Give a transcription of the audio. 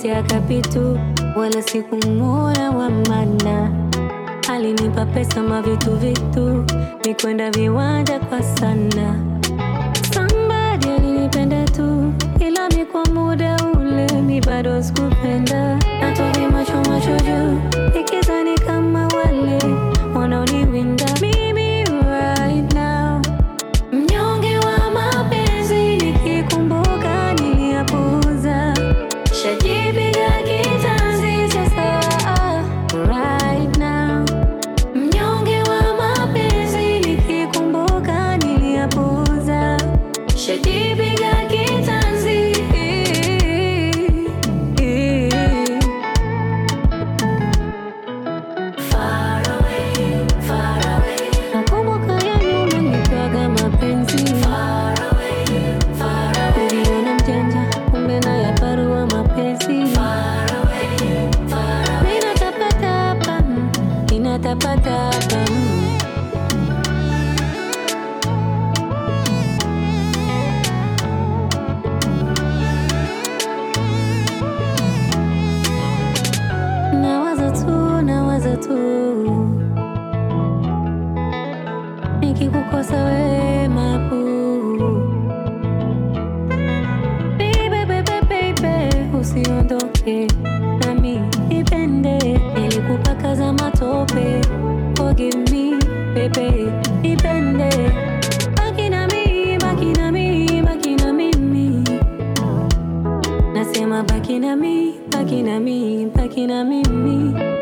kaniletea kapitu, wala sikumuona wa maana. Alinipa pesa mavitu vitu, nikwenda viwanja kwa sana. Somebody alinipenda tu, ila mi kwa muda ule mi bado sikupenda. Natovi macho juu, ikizani kama wale wanaoniwinda mimi right now. Mnyonge wa mapenzi nikikumbuka niliyapuuza. Shajipiga kitanzi sasa right now. Mnyonge wa mapenzi nikikumbuka niliyapuuza. Shajipiga kitanzi. Far away, far away. Nakumbuka ya nyuma nilitwaga mapenzi. Far away, far away. Niliona mjanja, kumbe nayaparua mapenzi. Far away, far away. Ninatapatapa, ninatapatapa. Nawaza tu nikikukosa we mapu. Baby, usiondoke nami nipende. Nilikupa za matope, forgive me baby, nipende. Baki na mimi, baki na mimi, baki na mimi. Nasema baki na mimi, baki na mimi, baki na mimi.